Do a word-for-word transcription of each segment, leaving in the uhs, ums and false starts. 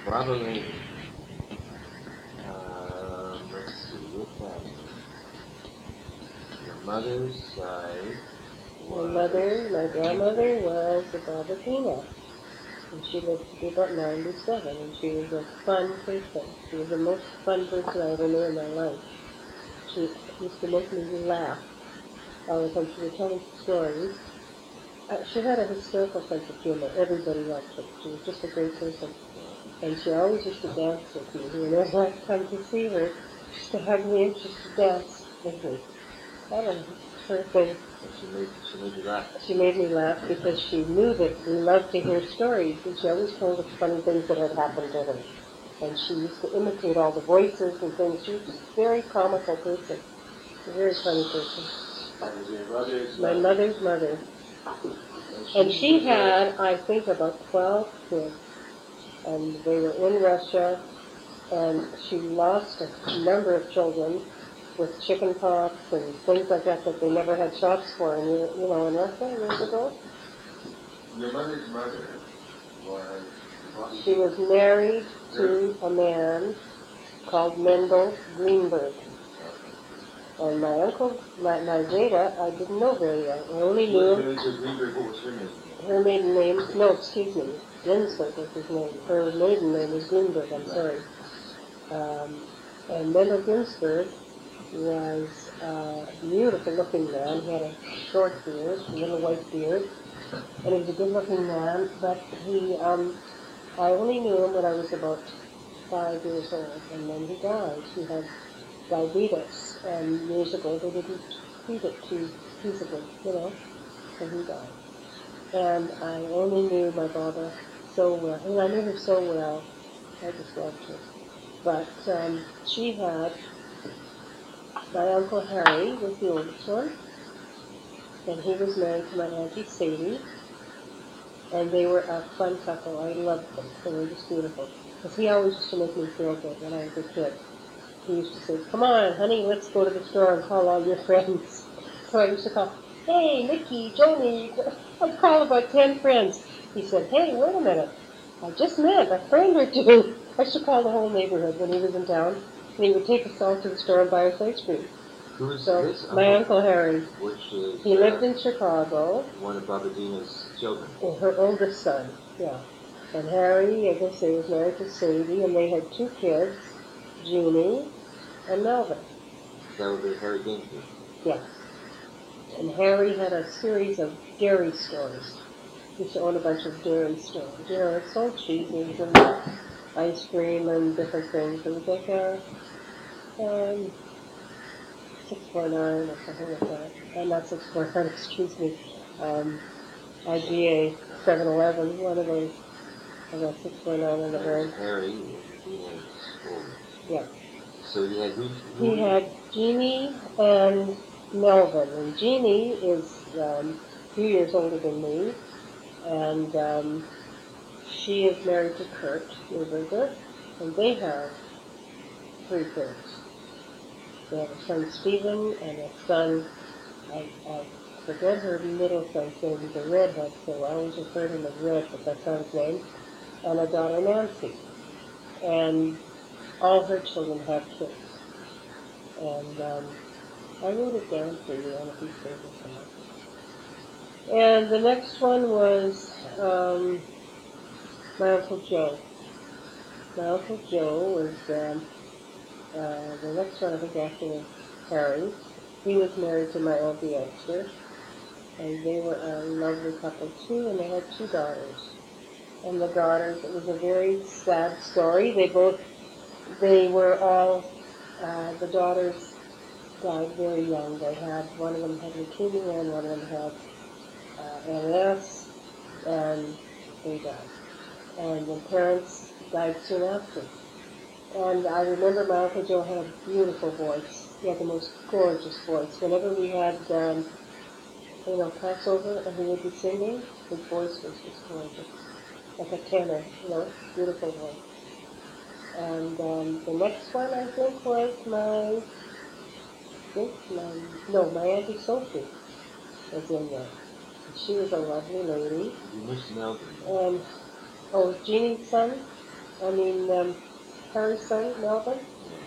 Probably, um, let's see, what's that? Your mother's side My was... mother, my grandmother was a Babatina, and she lived to be about ninety-seven, and she was a fun person. She was the most fun person I ever knew in my life. She used to make me laugh all the time. She would tell me stories. Uh, she had a hysterical sense of humor. Everybody loved her. She was just a great person. And she always used to dance with me. Whenever I'd come to see her, she used to hug me and she used to dance with me. That was her thing. She made, she made you laugh. She made me laugh because she knew that we loved to hear stories, and she always told us funny things that had happened to her. And she used to imitate all the voices and things. She was just a very comical person, a very funny person. That was your mother's My mother. mother's mother. And she had, I think, about twelve kids, and they were in Russia, and she lost a number of children with chicken pox and things like that that they never had shots for, and you, you know, in Russia years ago. Your mother's mother was... She was married to a man called Mendel Greenberg. And my uncle, my, my Zeta, I didn't know very well. I only knew Greenberg, what was her name? her maiden name. No, excuse me. Ginsberg was his name. Her maiden name was Greenberg, I'm sorry. Um, and Mendel Ginsberg was uh, a beautiful looking man. He had a short beard, a little white beard. And he was a good looking man, but he, um, I only knew him when I was about five years old, and then he died. He had diabetes, and years ago they didn't treat it too feasibly, you know, so he died. And I only knew my Baba so well, and I knew her so well, I just loved her. But um, she had, my Uncle Harry was the oldest one, and he was married to my Auntie Sadie, and they were a fun couple. I loved them. They were just beautiful. Because he always used to make me feel good when I was a kid. He used to say, come on, honey, let's go to the store and call all your friends. So I used to call, hey, Nikki, Joni, I'd call about ten friends. He said, hey, wait a minute. I just met a friend or two. I used to call the whole neighborhood when he was in town, and he would take us all to the store and buy us ice cream. Who's so this? My Uncle, Uncle Harry. Which is... He uh, lived in Chicago. One of Babadina's children. Her oldest son, yeah. And Harry, I guess he was married to Sadie, and they had two kids, Jeannie and Melvin. That would be Harry Ginsberg. Yeah. And Harry had a series of dairy stores. He used to own a bunch of dairy stores. You know, it sold cheeses and ice cream and different things. It was like a um, six four nine or something like that. Uh, not six four nine, excuse me. Um, I G A seven eleven, one of those. I got six four nine on the brand. Harry. Yeah. So he had who? He had Jeannie and Melvin. And Jeannie is um, a few years older than me. And um, she is married to Kurt Neuberger. And they have three kids. They have a son, Stephen, and a son, I, I forget her middle son's name. He's a redhead, so I always refer to him as Red, but that's not his name. And a daughter, Nancy. And all her children have kids. And um, I wrote it down for you on a piece of paper somewhere. And the next one was um, my Uncle Joe. My Uncle Joe was um, uh, the next one, I think, after Harry. He was married to my Auntie Esther. And they were a lovely couple too, and they had two daughters. And the daughters, it was a very sad story. They both, they were all, uh, the daughters died very young. They had, one of them had leukemia and one of them had uh, M S, and they died. And the parents died soon after. And I remember my Uncle Joe had a beautiful voice. He had the most gorgeous voice. Whenever we had, um, you know, Passover and he would be singing, his voice was just gorgeous. Like a tenor, you know, beautiful voice. And um, the next one, I think, was my, I think my, no, my Auntie Sophie was in there. She was a lovely lady. You missed Melvin. And, oh, Jeannie's son? I mean, um, Harry's son, Melvin.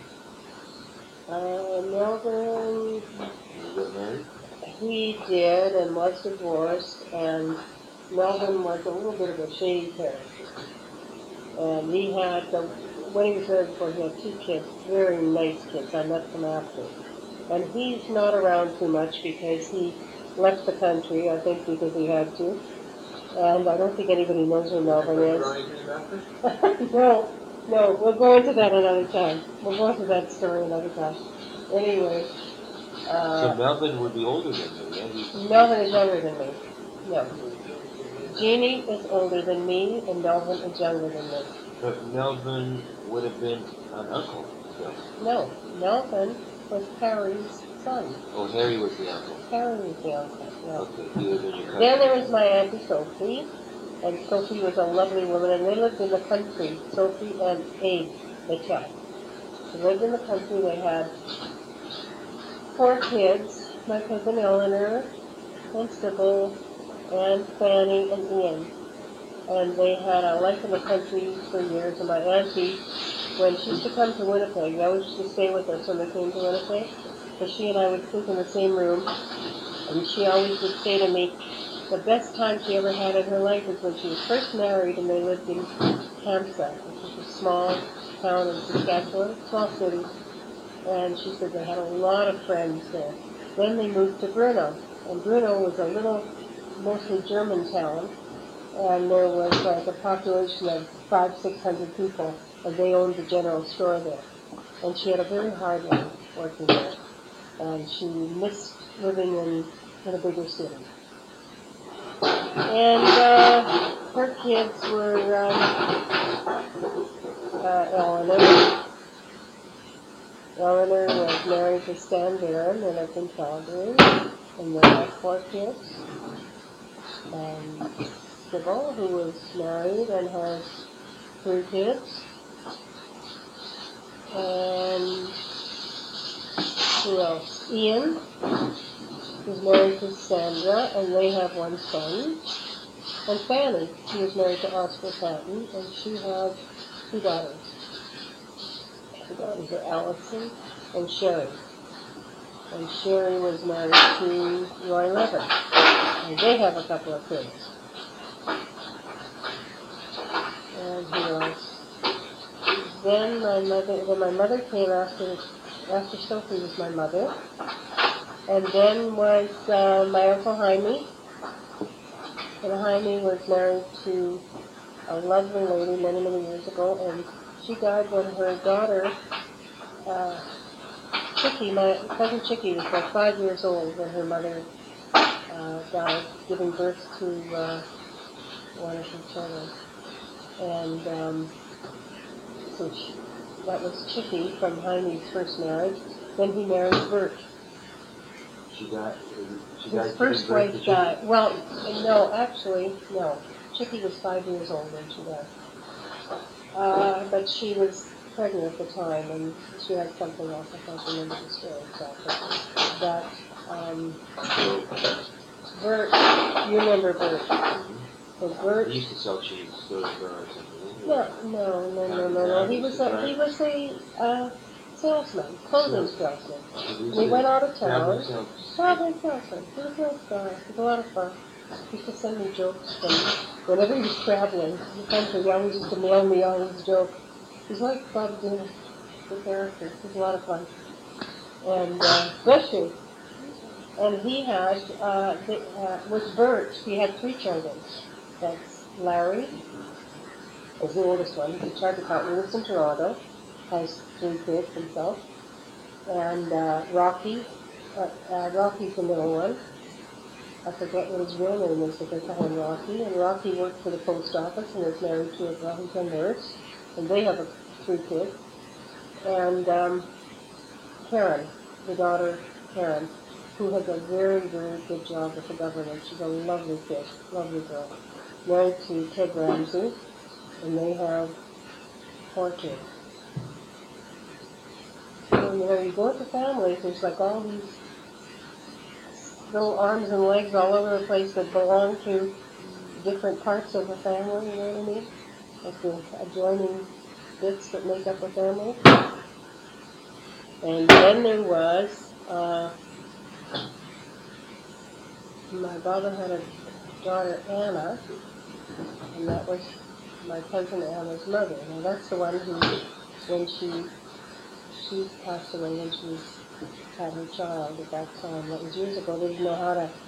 Uh, Melvin, Did he get married? he did and was divorced, and Melvin was a little bit of a shady character. And he had, the, when he was married before, he had two kids, very nice kids. I met them after. And he's not around too much because he left the country, I think because he had to. And I don't think anybody knows who Melvin is. no, no, we'll go into that another time. We'll go into that story another time. Anyway. Uh, so Melvin would be older than you, yeah? He's... Melvin is younger than me. No. Jeannie is older than me, and Melvin is younger than me. But Melvin would have been an uncle. So. No, Melvin was Harry's son. Oh, Harry was the uncle. Harry was the uncle, yeah. Okay, he was in your cousin. Then there was my Auntie Sophie, and Sophie was a lovely woman, and they lived in the country, Sophie and Abe Mitchell. They lived in the country, they had four kids, my cousin Eleanor, and Sybil, and Fanny, and Ian. And they had a life in the country for years, and my auntie, when she used to come to Winnipeg, they always used to stay with us when they came to Winnipeg, so she and I would sleep in the same room, and she always would say to me, the best time she ever had in her life was when she was first married and they lived in Kamsa, which is a small town in Saskatchewan, small city, and she said they had a lot of friends there. Then they moved to Brno, and Brno was a little, mostly German town, and there was like a population of five, six hundred people, and they owned the general store there. And she had a very hard life working there, and she missed living in, in a bigger city. And uh, her kids were um, uh, Eleanor. Eleanor was married to Stan Barron, they lived in Calgary, and they had four kids. And Sybil, who was married and has three kids. And who else? Ian was married to Sandra, and they have one son. And Fanny, she was married to Oscar Patton, and she has two daughters. Two daughters are Allison and Sherry. And Sherry was married to Roy Levin, and they have a couple of kids. And who else? Then my mother, then my mother came after, after Sophie was my mother. And then was uh, my Uncle Jaime. And Jaime was married to a lovely lady many, many years ago, and she died when her daughter, uh, Chicky, my cousin Chicky, was like five years old when her mother uh, died, giving birth to uh, one of her children. And um, so she, that was Chicky from Jaime's first marriage. Then he married Bert. She got, she His got first wife died. Well, no, actually, no. Chicky was five years old when she died. Uh, but she was pregnant at the time, and she had something else. I can't remember the story exactly. But um, Bert, you remember Bert? So Bert. He used to sell cheese, so or something. No, no, no, no, no, no. He was a he was a uh, salesman, clothing salesman. We went out of town. Traveling salesman. He was a nice guy. It was a lot of fun. He used to send me jokes from whenever he was traveling in the country. He always used to mail me all his jokes. He's like Bob Dylan, the character. It was a lot of fun. And uh, bless you. And he had uh, the, uh, with Bert. He had three children. That's Larry, is the oldest one. He's a chartered accountant, lives in Toronto, has three kids himself. And uh, Rocky, uh, uh, Rocky's the middle one. I forget what his real name is, but they call him Rocky. And Rocky worked for the post office and is married to a Wellington nurse. And they have a, three kids. And um, Karen, the daughter Karen, who has a very, very good job with the government. She's a lovely kid, lovely girl. Married to Ted Ramsey, and they have four kids. So, you know, you go into families, there's like all these little arms and legs all over the place that belong to different parts of the family, you know what I mean? Like the adjoining bits that make up a family. And then there was, uh, my father had a daughter, Anna, and that was my cousin Anna's mother. Now that's the one who, when she, she passed away when she had her child at that time. That was years ago. They didn't know how to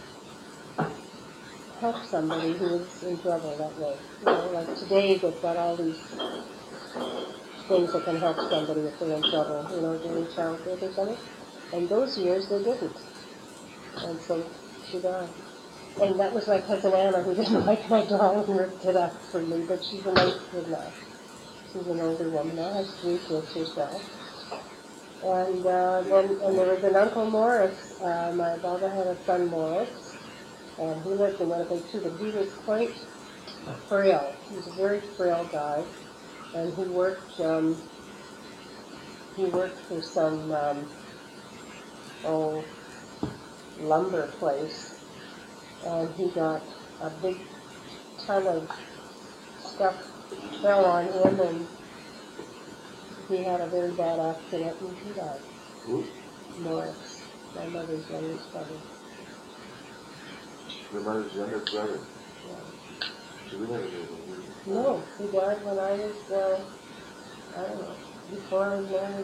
help somebody who was in trouble that way. You know, like today they've got all these things that can help somebody if they're in trouble, you know, during childhood or something. And those years they didn't. And so she died. And that was my cousin Anna who didn't like my doll and ripped it up for me, but she's a nice kid now. She's an older woman now, has three kids herself. And uh, then and there was an Uncle Morris. Uh, my father had a son Morris, and he lived in Winnipeg too, but he was quite frail. He was a very frail guy, and he worked. Um, he worked for some um, old lumber place, and he got a big ton of stuff fell on him, and he had a very bad accident, and he died. Who? Morris, my mother's youngest brother. Your mother's younger brother? Yeah. So we never knew him. No, he died when I was, uh, I don't know, before I was married.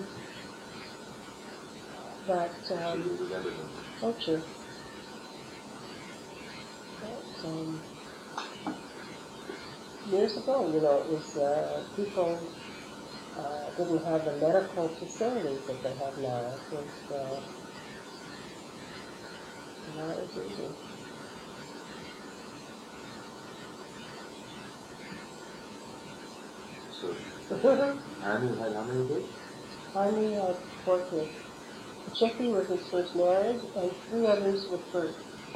But, um, So you remember him? oh, sure. But, um, years ago, you know, it was, uh, people uh, didn't have the medical facilities that they have now. It was, uh, not as easy. So, Annie had how many kids? Jaime had four kids. Chicky was his first marriage, and three others with birth.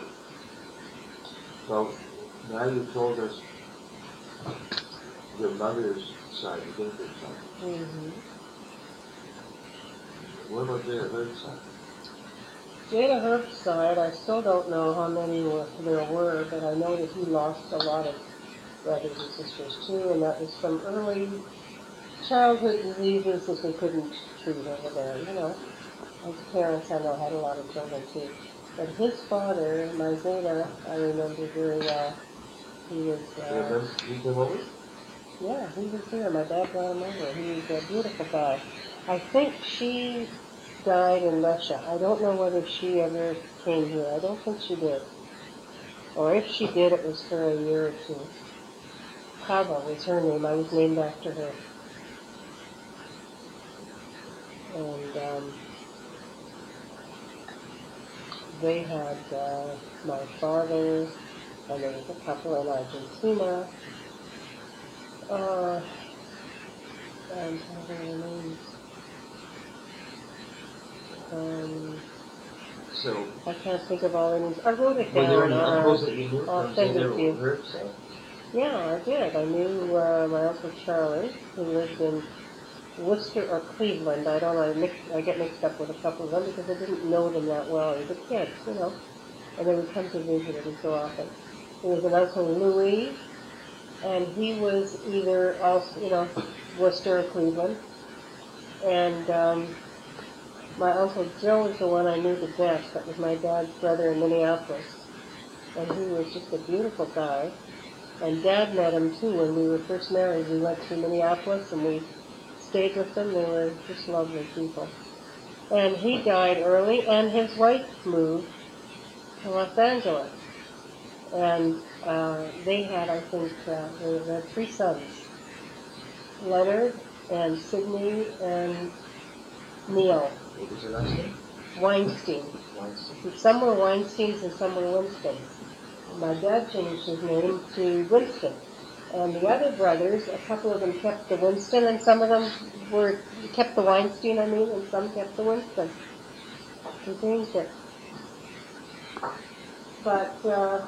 So, now you told us your mother's side, your Ginsburg side. Mm-hmm. What about Jada Herb's side? Jada Herb's side, I still don't know how many were, there were, but I know that he lost a lot of brothers and sisters too, and that was from early childhood diseases that they couldn't treat over there, you know. His parents, I know, had a lot of children too. But his father, my Zeta, I remember very well. He was, uh, He came over? yeah, he was there. My dad brought him over. He was a beautiful guy. I think she died in Russia. I don't know whether she ever came here. I don't think she did. Or if she did, it was for a year or two. Kava was her name. I was named after her. And um, they had uh, my father, and there was a couple in Argentina. Uh, I'm trying to think of their names. Um, So, I can't think of all their names. I wrote it were there down. any Uh, uncles that you knew I'll from send it Jada to you. Herb's side? Yeah, I did. I knew uh, my Uncle Charlie, who lived in Worcester or Cleveland. I don't know. I, mix, I get mixed up with a couple of them because I didn't know them that well. They were kids, you know. And they would come to visit every so often. There was an Uncle Louis, and he was either also, you know, Worcester or Cleveland. And um, my Uncle Joe was the one I knew the best. That was my dad's brother in Minneapolis. And he was just a beautiful guy. And Dad met him too when we were first married. We went to Minneapolis and we stayed with them. They were just lovely people. And he died early, and his wife moved to Los Angeles. And uh, they had, I think, uh, they had three sons. Leonard and Sidney and Neil. What was your last name? Weinstein. Weinstein. Some were Weinsteins and some were Winstons. My dad changed his name to Winston. And the other brothers, a couple of them kept the Winston, and some of them were kept the Weinstein, I mean, and some kept the Winston. They changed it. But uh,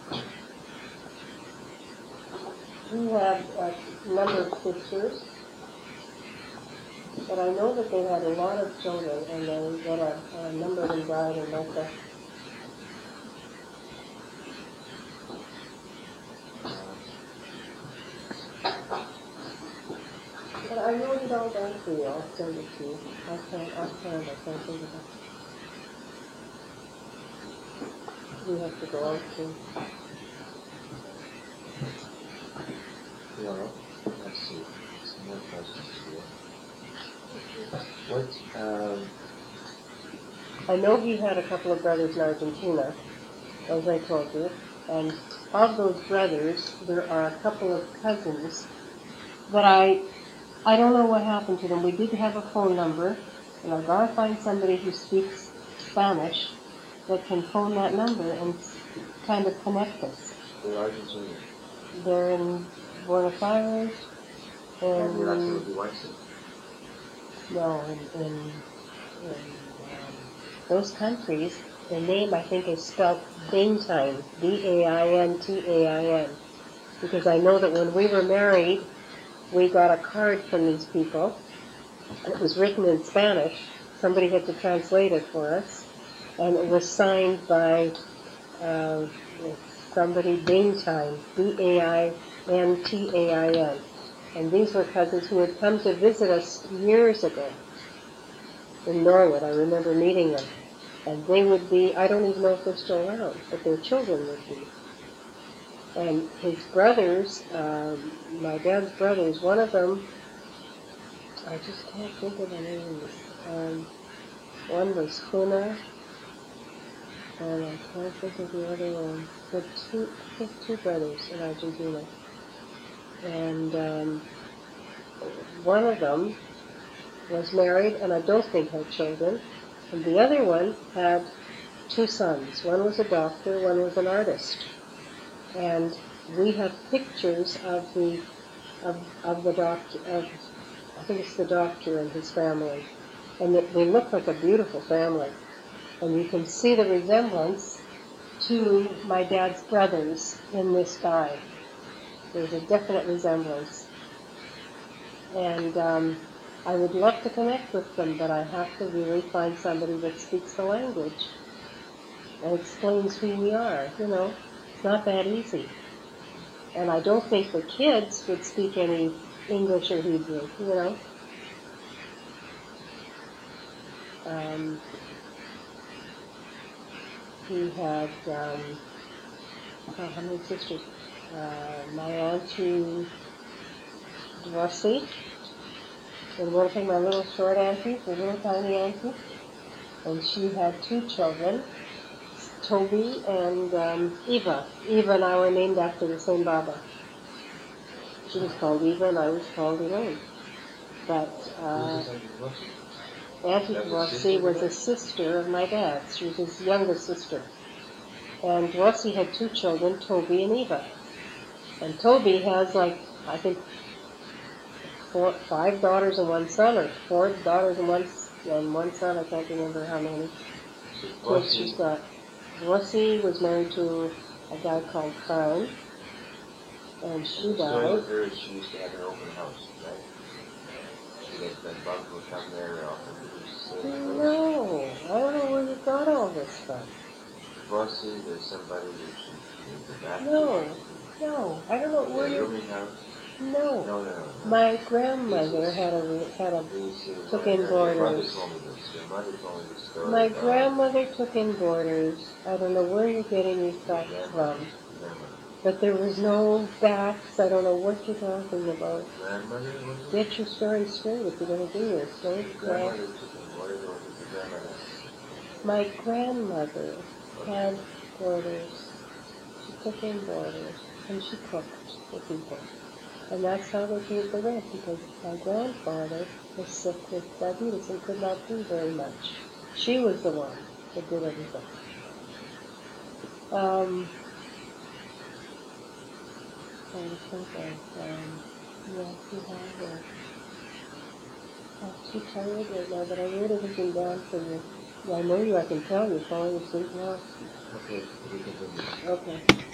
he had a number of sisters. But I know that they had a lot of children, and then that a, a number of them died in Russia. But I wrote it all down for you. I'll send it to you. I can't, I can't, I can't think of it. We have to go out to. Yeah, let's see. Some more questions here. What, um, I know he had a couple of brothers in Argentina, as I told you, and of those brothers, there are a couple of cousins that I, I don't know what happened to them. We did have a phone number, and I've got to find somebody who speaks Spanish that can phone that number and kind of connect us. they're Argentinian. They're in Buenos Aires, And you're not and going to be Weinstein. no, in, in, in um, those countries, the name I think is spelled Daintine, D A I N T A I N, because I know that when we were married, we got a card from these people. It was written in Spanish. Somebody had to translate it for us, and it was signed by uh, somebody Daintine, D A I N T A I N. And these were cousins who had come to visit us years ago in Norwood. I remember meeting them. And they would be, I don't even know if they're still around, but their children would be. And his brothers, um, my dad's brothers, one of them, I just can't think of the names. Um, one was Huna, and I can't think of the other one. But two, I think two brothers in Argentina. And um, one of them was married, and I don't think had children. And the other one had two sons. One was a doctor, one was an artist. And we have pictures of the of, of the doctor, of, I think it's the doctor and his family. And they, they look like a beautiful family. And you can see the resemblance to my dad's brothers in this guy. There's a definite resemblance. And um, I would love to connect with them, but I have to really find somebody that speaks the language and explains who we are. You know, it's not that easy. And I don't think the kids would speak any English or Hebrew, you know. Um, he had, um, oh, how many sisters? Uh, my auntie Drosy, and one thing, my little short auntie, the little tiny auntie, and she had two children, Toby and um, Eva. Eva and I were named after the same Baba. She was called Eva and I was called Elaine. But uh, Auntie Rossi was a sister of my dad's. She was his youngest sister. And Rossi had two children, Toby and Eva. And Toby has like, I think, four, five daughters and one son, or four daughters and one, and one son. I can't remember how many kids she's got. Rossi was married to a guy called Crown, and she died. With her, she used to have her open house, right? She had that bug would come there often. No, I don't know where you got all this stuff. Rossi, there's somebody that she in the back. No, no, I don't know where you. House. No. No, no, no. My grandmother had a had a took in boarders. My grandmother took in boarders. I don't know where you're getting these facts from. But there was no backs. I don't know what you're talking about. Get your story straight if you're going to do this. Don't uh, My grandmother had boarders. She took in boarders, and she cooked for people. And that's how they paid the rent, because my grandfather was sick with diabetes and could not do very much. She was the one that did everything. Um, trying to think of, um, yeah, she had her. I'm too tired right now, but I wrote everything down for you. Yeah, I know you, I can tell you're falling asleep now. Okay, we can do this. Okay.